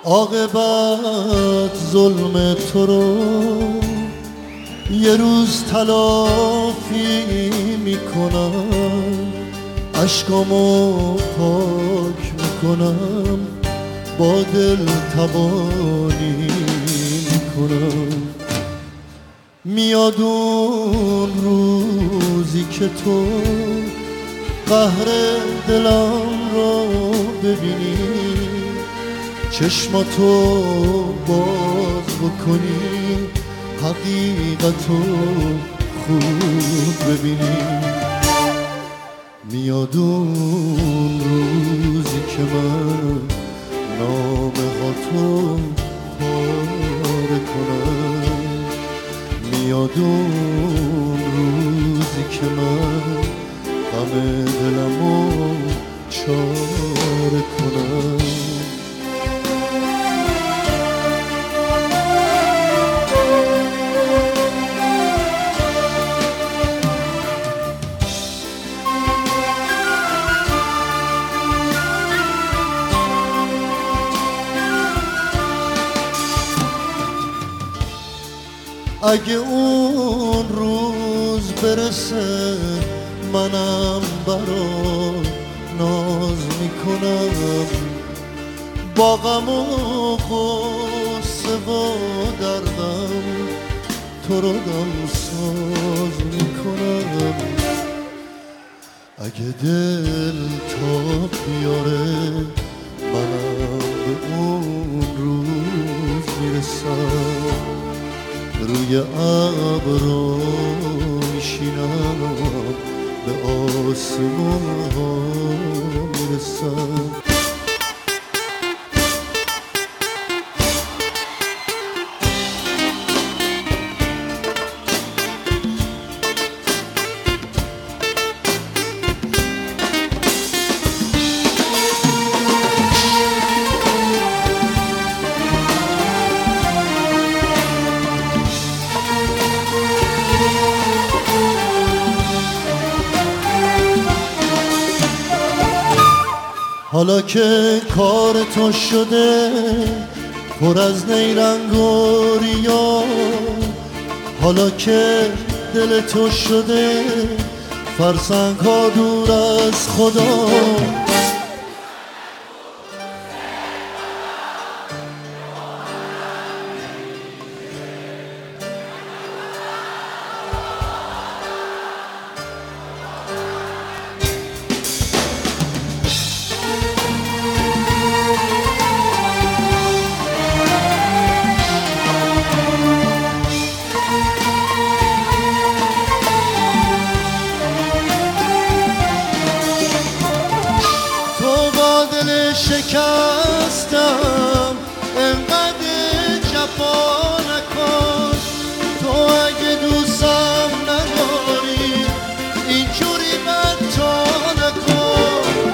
عاقبت ظلم تو رو یه روز تلافی میکنم، اشکامو پاک میکنم، با دل تبانی میکنم. میاد اون روزی که تو قهر دلم رو ببینی، چشماتو باز بکنی، حقیقتو خوب ببینی. میاد اون روزی که من نامه هاتو پاره کنم، میاد اون روزی که من غم دلمو چاره کنم. اگه اون روز برسه منم برات ناز میکنم، با غم و غصه و دردم تو رو دمساز میکنم. اگه دل تا بیاره منم به اون روز میرسم، روی ابرو میشینم به آسمون ها میرسم. حالا که کار تو شده پر از نیرنگ و ریا، حالا که دل تو شده فرسنگ ها دور از خدا، شکستم انقدر جفا نکن. تو اگه دوستم نداری اینجوری من تا نکن.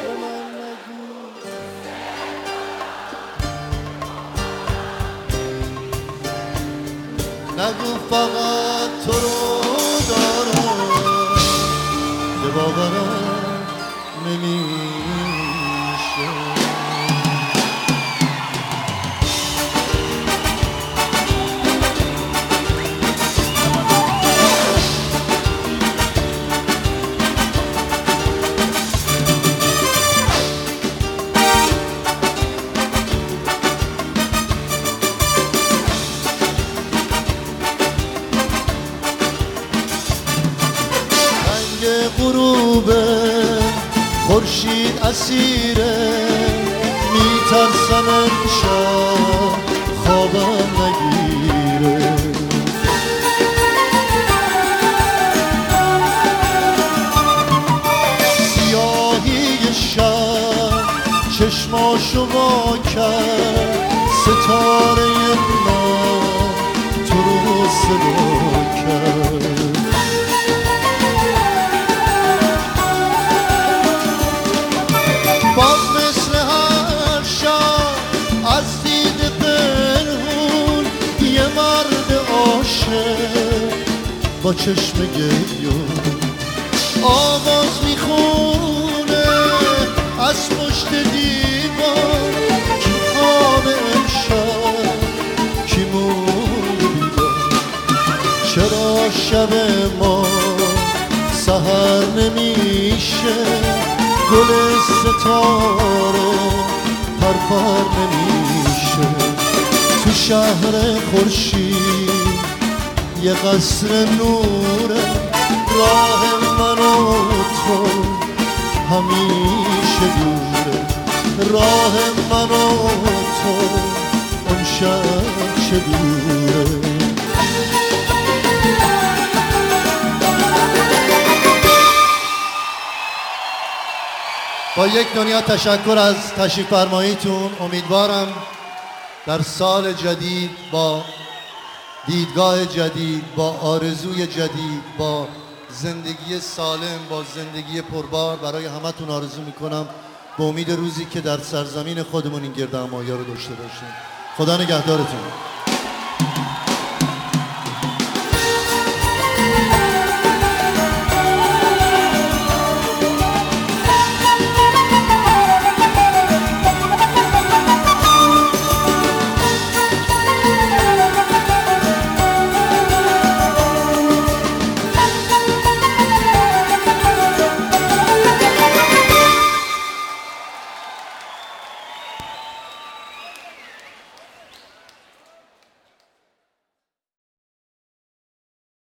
نگو فقط تو رو دارم که باورم نمیشه. غروبه خورشید اسیره، میترسم امشب خوابم نگیره. سیاهی شب چشماشو وا کرد، ستاره من تو رو صدا کرد. باز مثل هر شب از دید پنهون یه مرد عاشق با چشم گریون آواز میخونه از پشت دیوار که خواب ستاره پرپر نمیشه. تو شهر خورشید یه قصر نوره، راه من و تو همیشه دوره. راه من و تو اون شب چه دوره. با یک دنیا تشکر از تشریف فرماییتون. امیدوارم در سال جدید با دیدگاه جدید، با آرزوی جدید، با زندگی سالم، با زندگی پربار برای همتون آرزو میکنم به امید روزی که در سرزمین خودمون این گردهمایی رو داشته باشیم. خدا نگهدارتون.